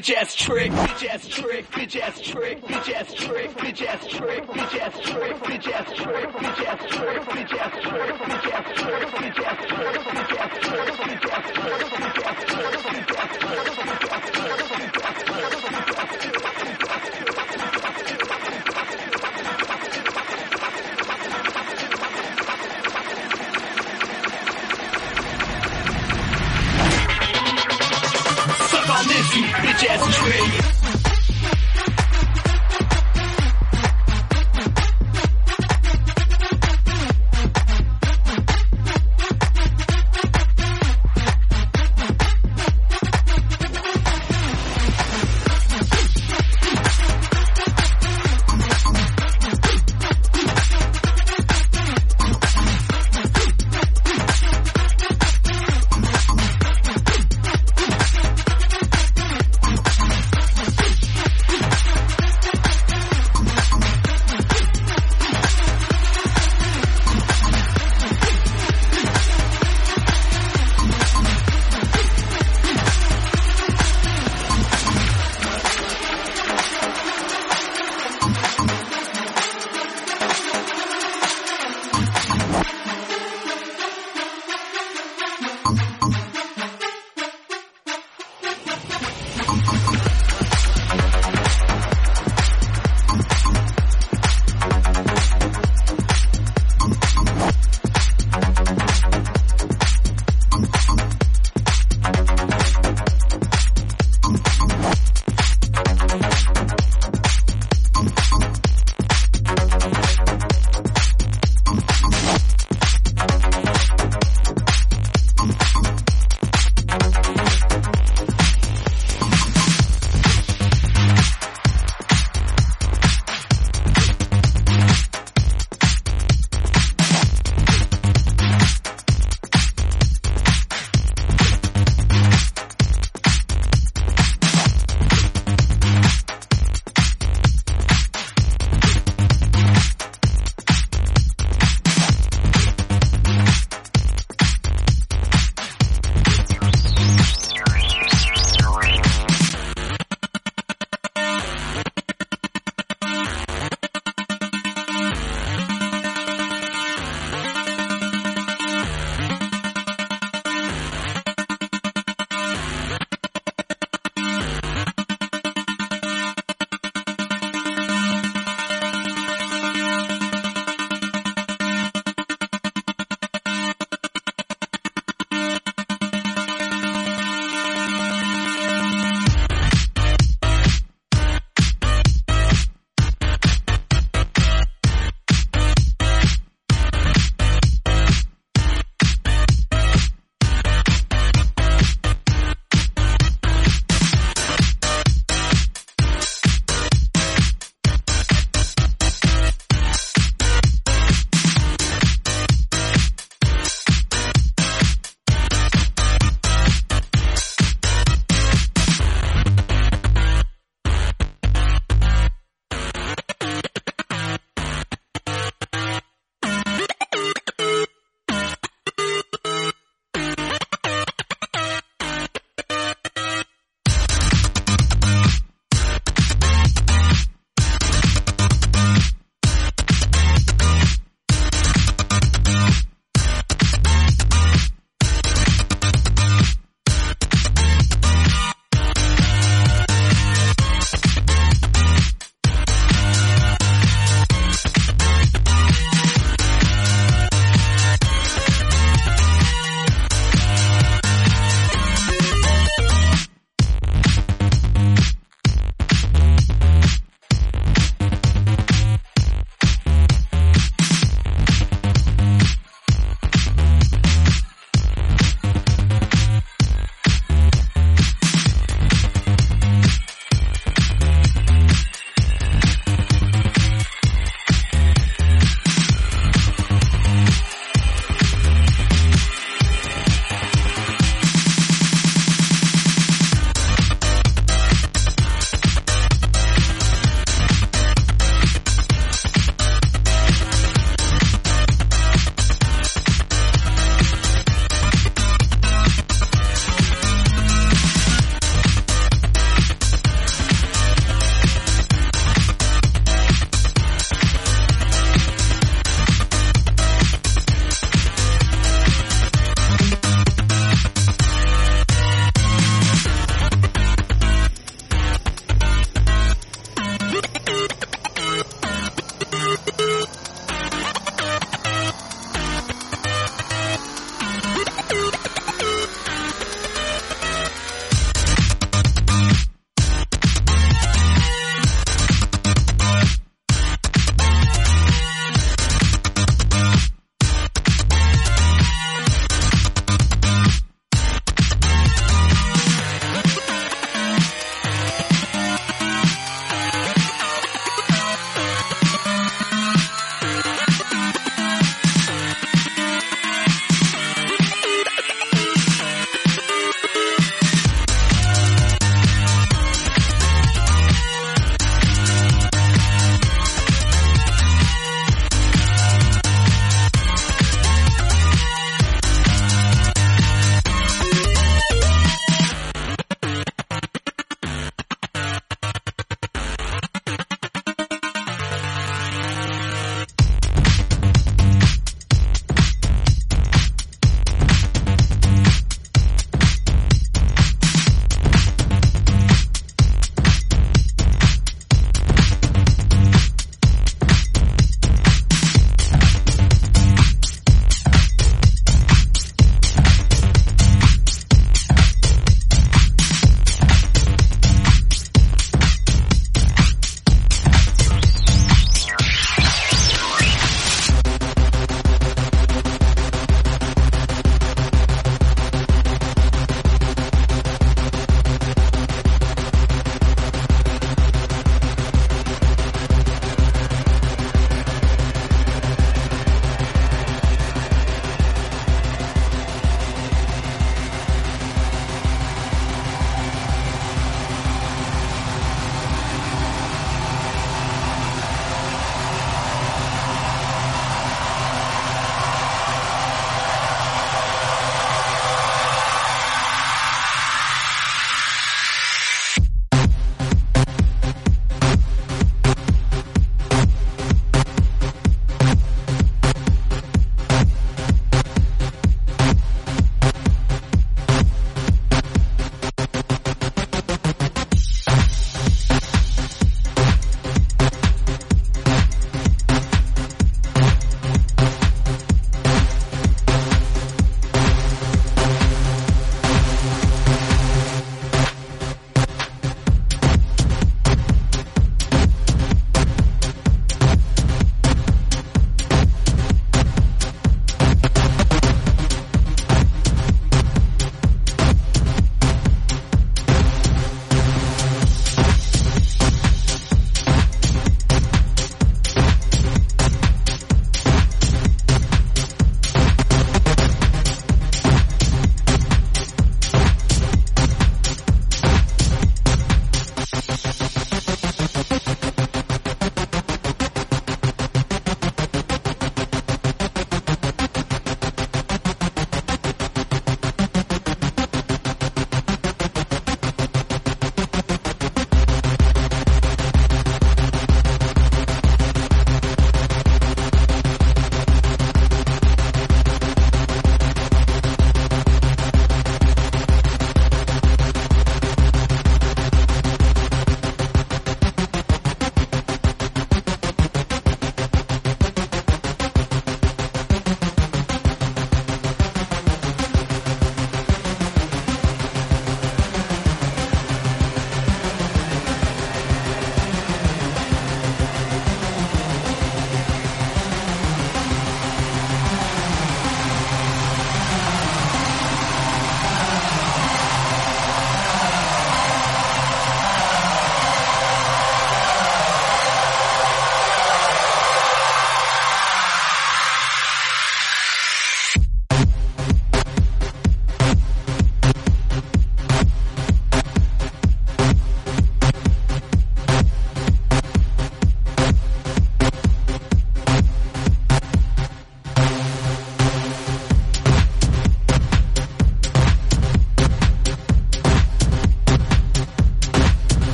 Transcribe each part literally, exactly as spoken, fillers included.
bitch ass trick, bitch ass trick, bitch ass trick, bitch ass trick, bitch ass trick, bitch ass trick, bitch ass trick, bitch ass trick, bitch ass trick, bitch ass trick, bitch ass trick, bitch ass trick, bitch ass trick, bitch ass trick, bitch ass suck on this, you bitch ass trick.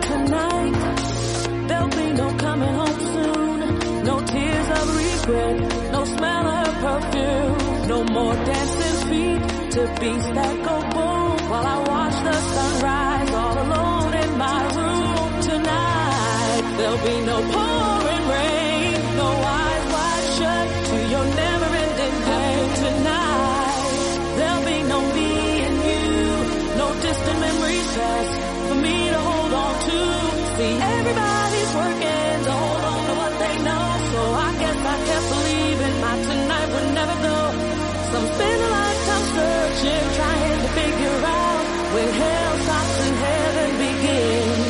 tonight, there'll be no coming home soon. No tears of regret, no smell of her perfume. No more dancing feet to beats that go boom. While I watch the sunrise all alone in my room tonight, there'll be no pouring rain, no eyes wide shut to your never-ending pain tonight. There'll be no me and you, no distant memories left for me to hold on to. See, everybody's working to hold on to what they know, so I guess I kept believing my tonight would never go. Some spend a lifetime searching, trying to figure out when hell stops and heaven begins.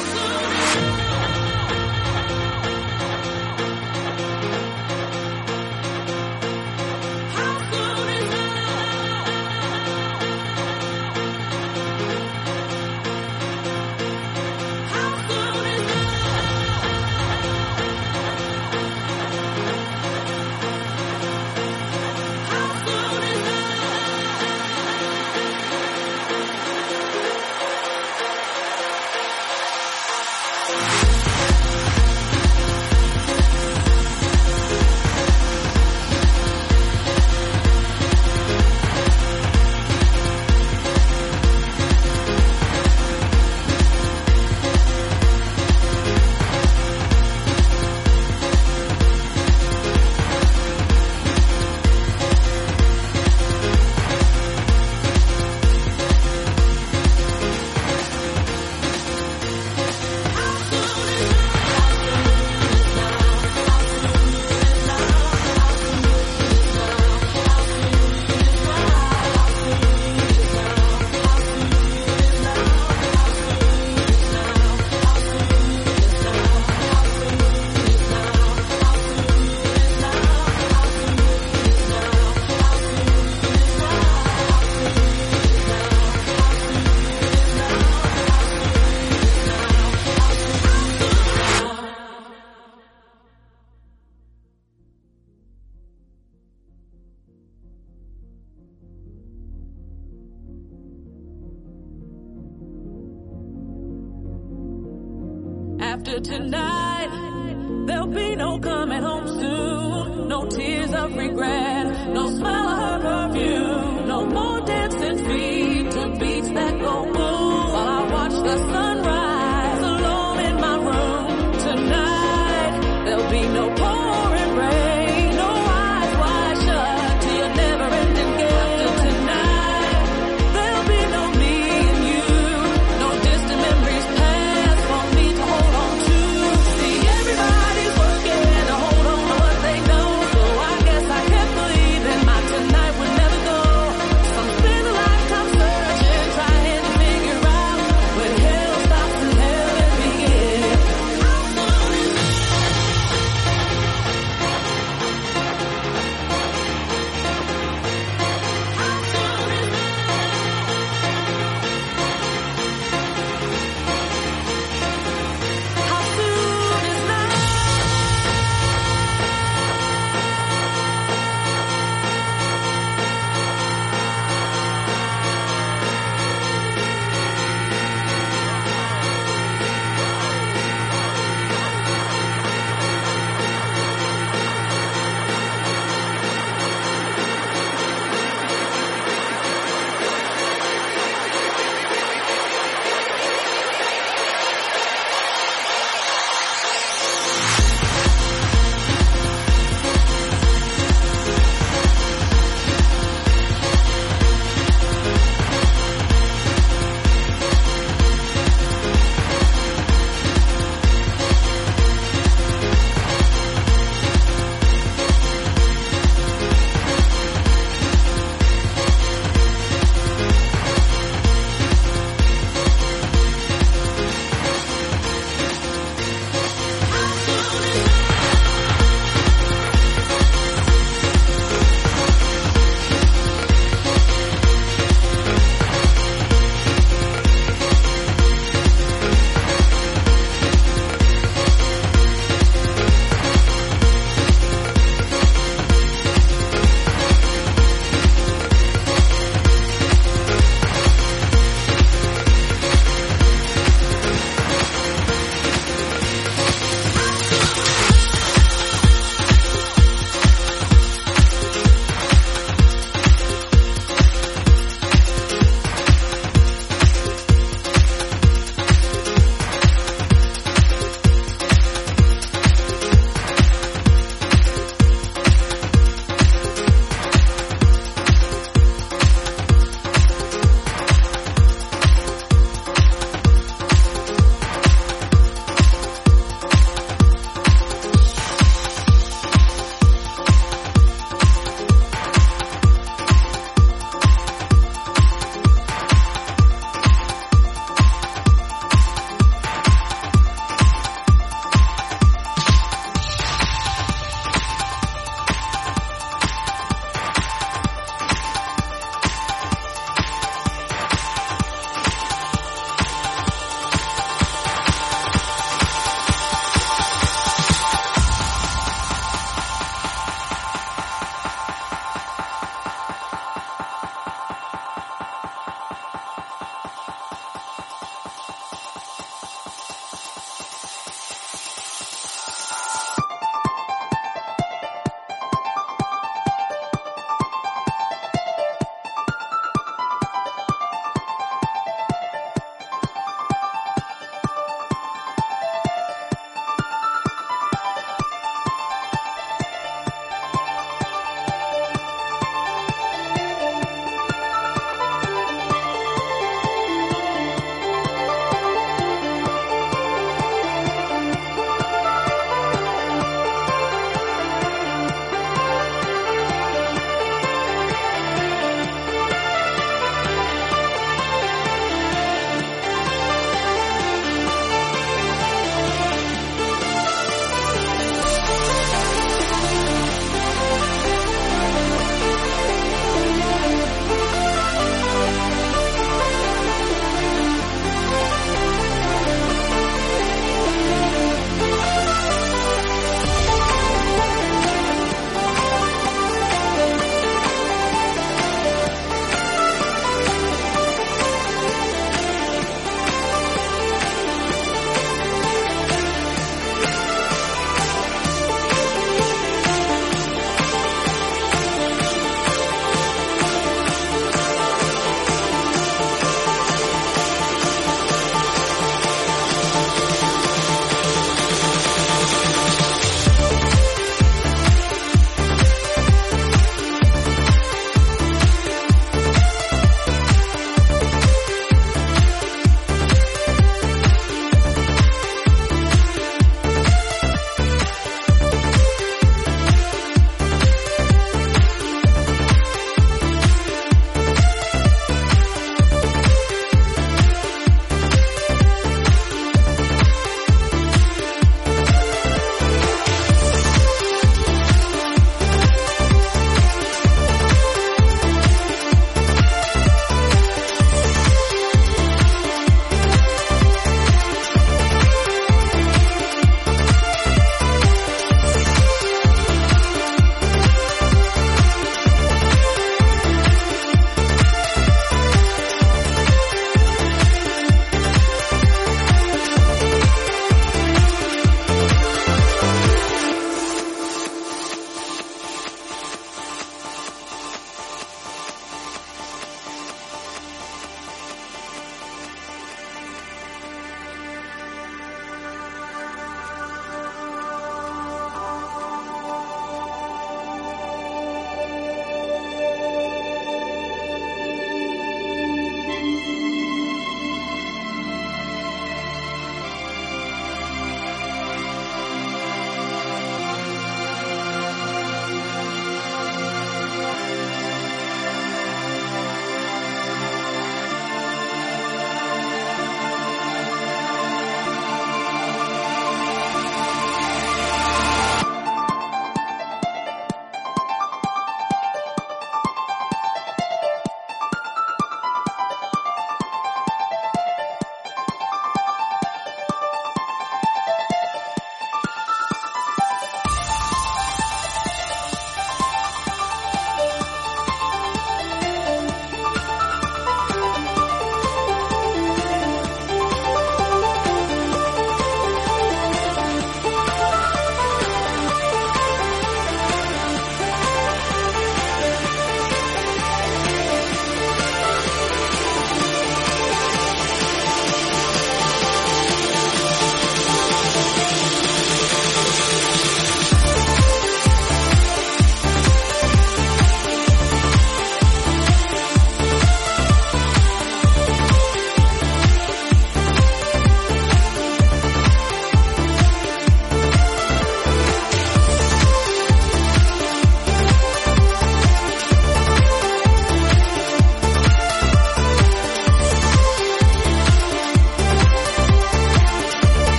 After tonight, there'll be no coming home soon. No tears of regret, no smell of her perfume. No more dancing feet to beats that go boom. While I watch the sunrise alone in my room tonight, there'll be no pouring rain, no eyes wide shut till you're never ending game. After tonight, there'll be no me and you, no distant memories past for me to hold on to. See, everybody's working to hold on to what they know, so I guess I kept believing my tonight would never go. Some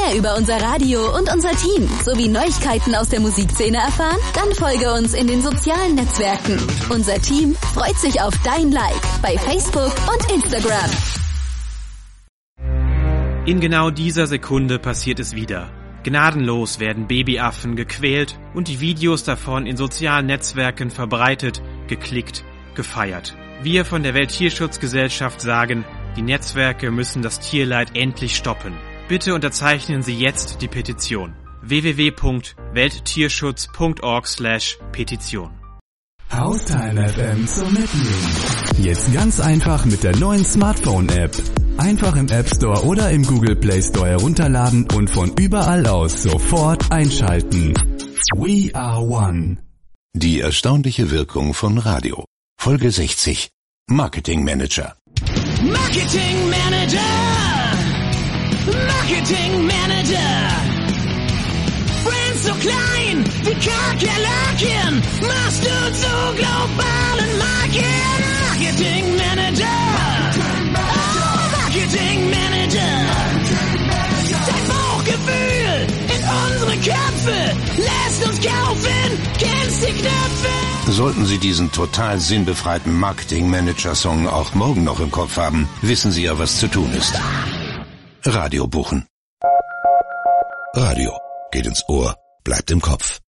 mehr über unser Radio und unser Team sowie Neuigkeiten aus der Musikszene erfahren? Dann folge uns in den sozialen Netzwerken. Unser Team freut sich auf dein Like bei Facebook und Instagram. In genau dieser Sekunde passiert es wieder. Gnadenlos werden Babyaffen gequält und die Videos davon in sozialen Netzwerken verbreitet, geklickt, gefeiert. Wir von der Welttierschutzgesellschaft sagen, die Netzwerke müssen das Tierleid endlich stoppen. Bitte unterzeichnen Sie jetzt die Petition. w w w punkt welttierschutz punkt org slash Petition. Haustime F M zum Mitnehmen. Jetzt ganz einfach mit der neuen Smartphone-App. Einfach im App Store oder im Google Play Store herunterladen und von überall aus sofort einschalten. We are one. Die erstaunliche Wirkung von Radio. Folge sechzig. Marketing Manager. Marketing Manager. Marketing Manager. Brand so klein wie Kakerlaken. Machst du zu globalen Marken. Marketing Manager. Oh, Marketing Manager. Dein Bauchgefühl in unsere Köpfe. Lässt uns kaufen. Kennst die Knöpfe. Sollten Sie diesen total sinnbefreiten Marketing-Manager-Song auch morgen noch im Kopf haben, wissen Sie ja, was zu tun ist. Radio buchen. Radio geht ins Ohr, bleibt im Kopf.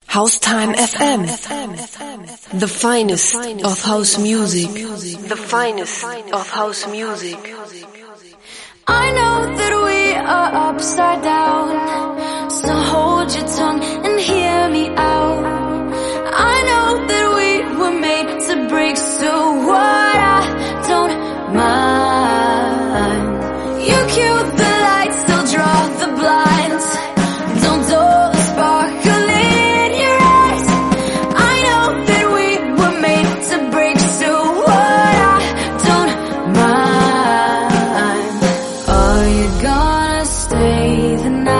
Haustime F M, the finest of house music, the finest of house music. I know that we are upside down, so hold your tongue and hear me out. I know that we were made to break, so what, I don't mind. You cue the lights, they'll draw the blinds, don't dull the sparkle in your eyes. I know that we were made to break, so what, I don't mind. Are you gonna stay the night?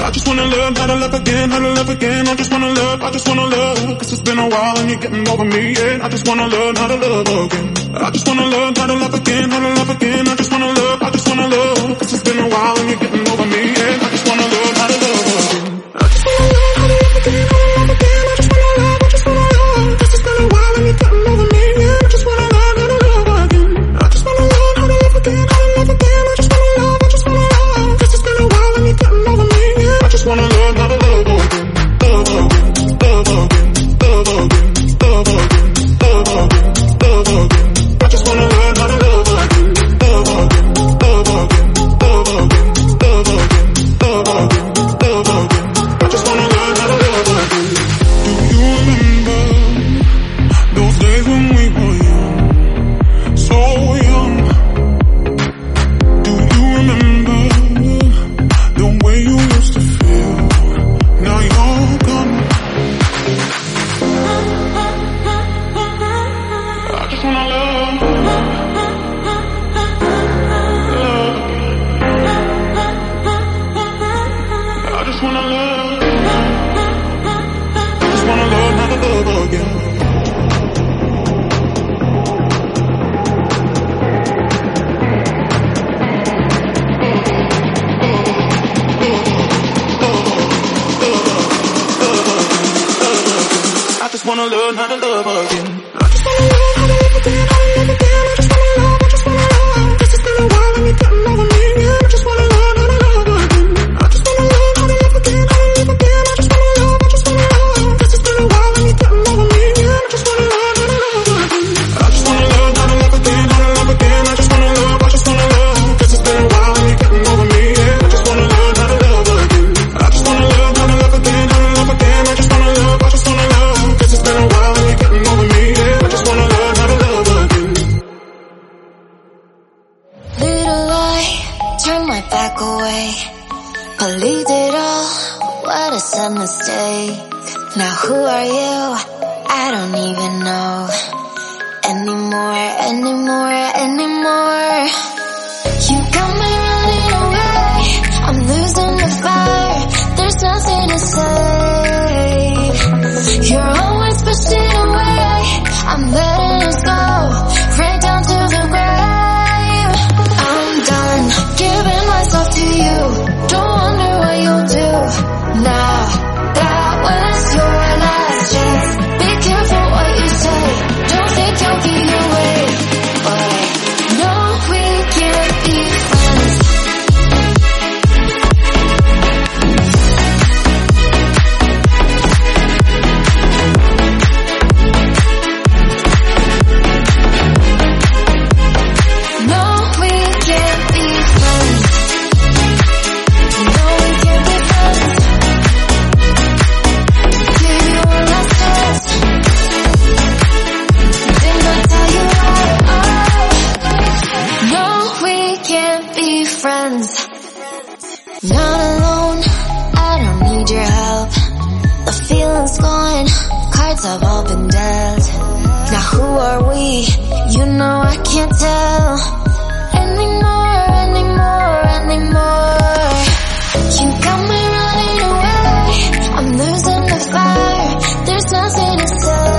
I just wanna love, how to love again, how to love again. I just wanna love, I just wanna love. Cause it's been a while and you're getting over me, yeah. I just wanna love, how to love again. I just wanna love, how to love again, how to love again. I just wanna love, I just wanna love. Cause it's been a while and you're getting over me, yeah. I just wanna love, how to love again. I just wanna love, how to love again, how to love again. I just wanna love, I just wanna love. Cause it's been a while and you're getting over me, yeah. I just wanna love, how to love again. I just wanna love, how to love again, how to love again. I just wanna love, I just wanna love. Cause it's been a while and you're getting over me, yeah. I just wanna love, how to love again. Love again, love again, love again, love again, love again, love again. I just wanna learn how to love again. Love again, love again, love again, love again, love again, love again. I just wanna learn how to love again. Do you remember those days when we were young, so young? Do you remember the way you used to feel? Now you're gone. I just wanna love, love. I just wanna love, I just wanna learn how to love again. I just wanna learn how to love again. I just wanna love, how to love again, how to love again. I just wanna love, I just wanna love. Cause it's been a while and you're getting over me, yeah. I just wanna learn how to love again. I just wanna love, how to love again, how to love again. I just wanna love, I just wanna love. Cause it's been a while and you're getting over me, yeah. I just wanna learn how to love again. I just wanna learn how to love again, how to love again. I just wanna love, I just wanna love. Cause it's been a while and you're getting over me, yeah. I just wanna learn how to love again. I just wanna learn how to love again, how to love again. I just wanna love, I just wanna love. Cause it's been a while and you're getting over me, yeah. I just wanna learn how to love again. Little lie, turn my back away. Believed it all, what a sad mistake. Now who are you? I don't even know. Anymore, anymore, anymore. You got me running away, I'm losing the fire. There's nothing to say. You're always pushing away, I'm letting us go, right down to the grave. I'm done giving myself to you. Don't wonder what you'll do now. That was your last chance. Be careful what you say. Don't think you'll get away, but no, we can't be friends. No, we can't be friends. No, we can't be friends. Give you one last chance. Didn't I tell you right? No, we can't be friends. Not alone, I don't need your help. The feeling's gone, cards have all been dealt. Now who are we? You know I can't tell anymore, anymore, anymore. You got me running away, I'm losing the fire. There's nothing to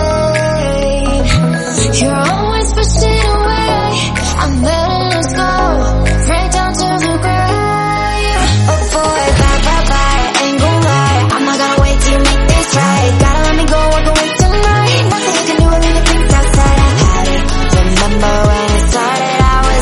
say. You're always pushing away, I'm letting us go, right down to the grave. Oh boy, bye bye bye, ain't gon' lie. I'm not gonna wait till you make this right. Gotta let me go, walk away tonight. Nothing you can do, I leave the things outside. I had it. Remember when it started, I was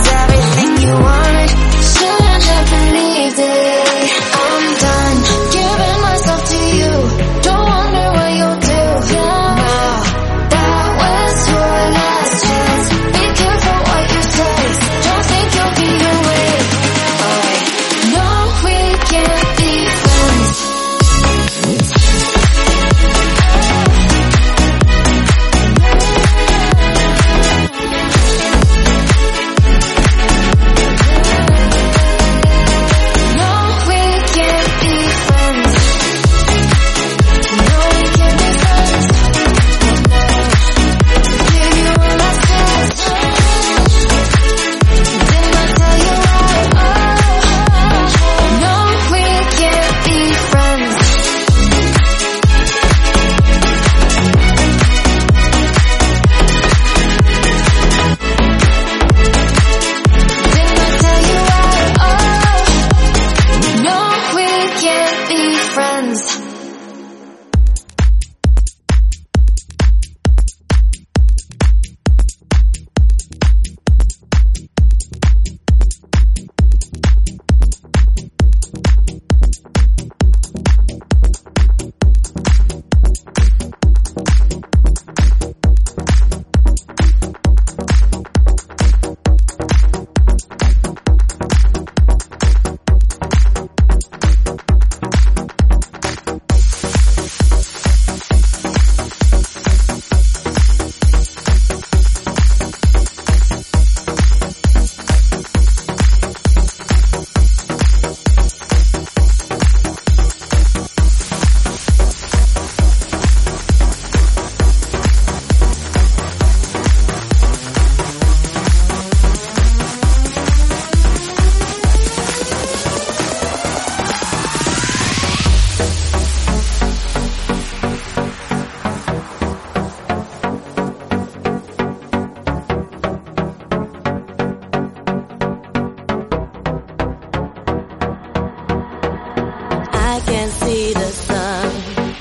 I can see the sun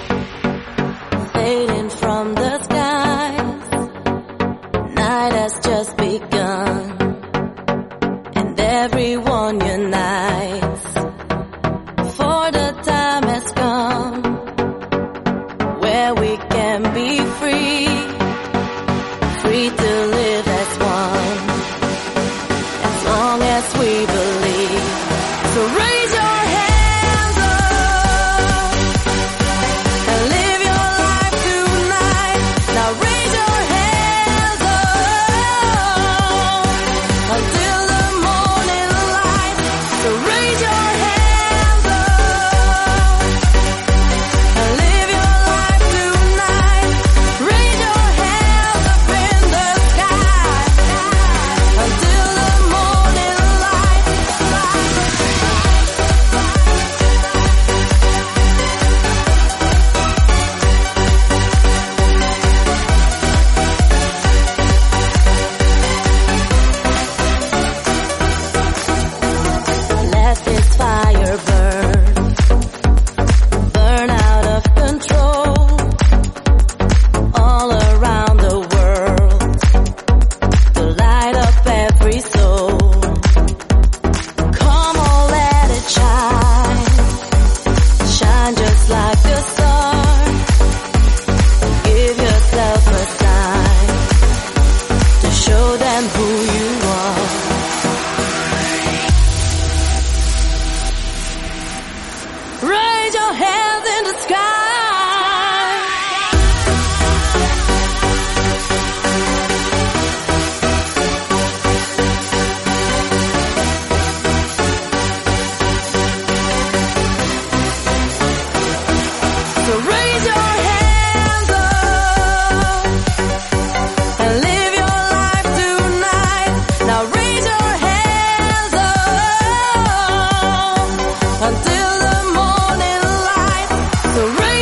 fading from the skies. Night has just begun, and everyone unites. For the time has come where we can be free, free to live as one, as long as we believe. So raise your hands up and live your life tonight. Now raise your hands up until the morning light. So raise your hands up and live your life tonight. Raise your hands up in the sky until the morning light. Let this fire burn, burn out of control, all around the world, to light up every soul. Come on, let it shine, shine just like the sun. Give yourself a sign to show them who you are. Raise your hands in the sky. So raise your hands up and live your life tonight. Now raise your hands up until the morning light. So raise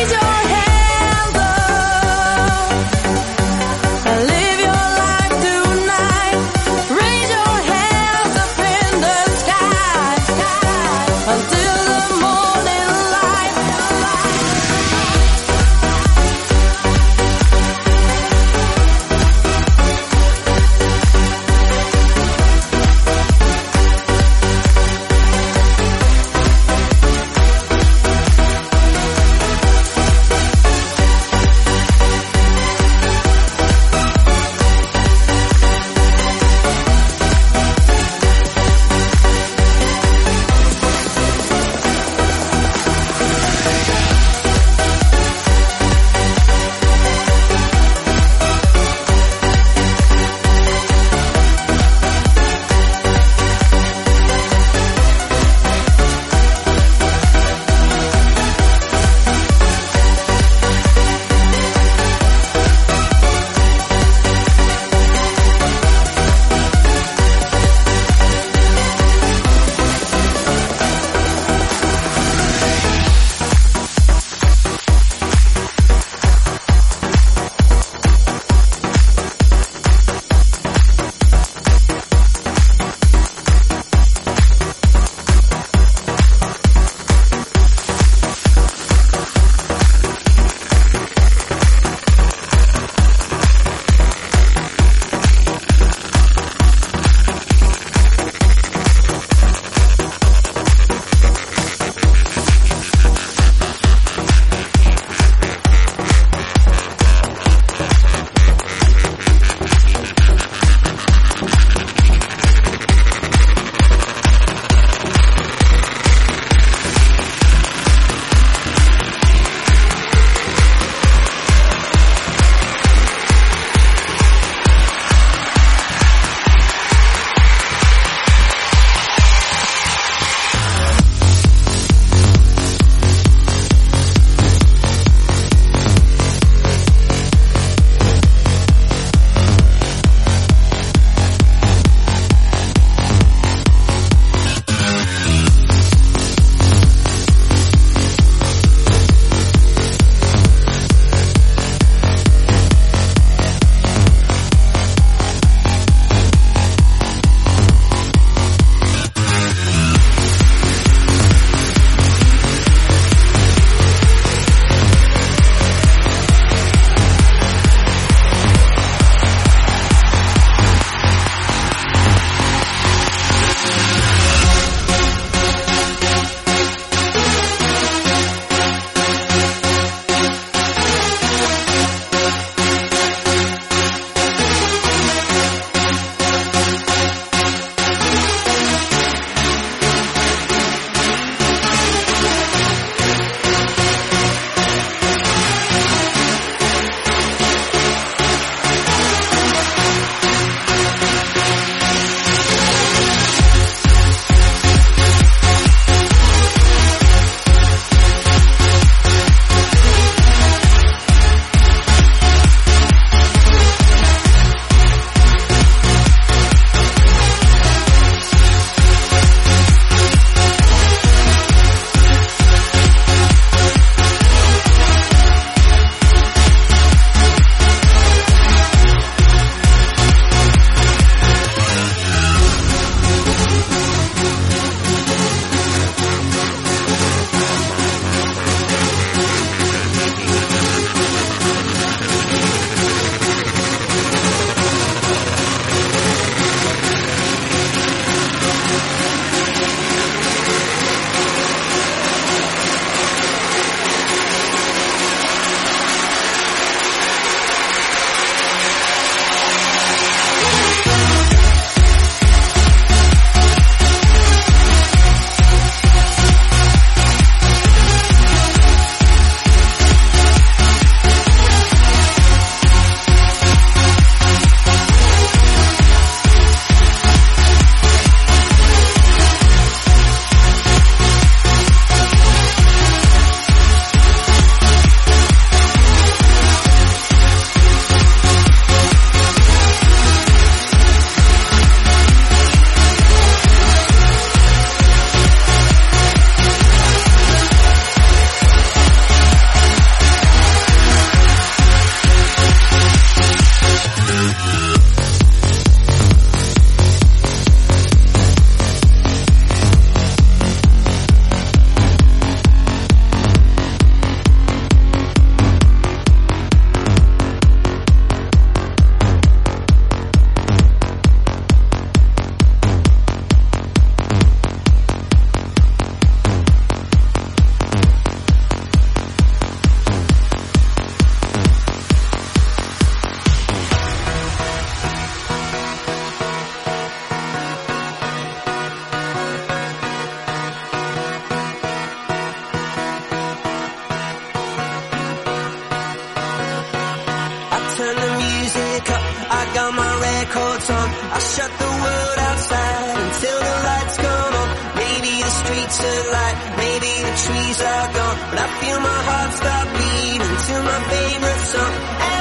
shut the world outside until the lights come on. Maybe the streets are light, maybe the trees are gone, but I feel my heart stop beating to my favorite song.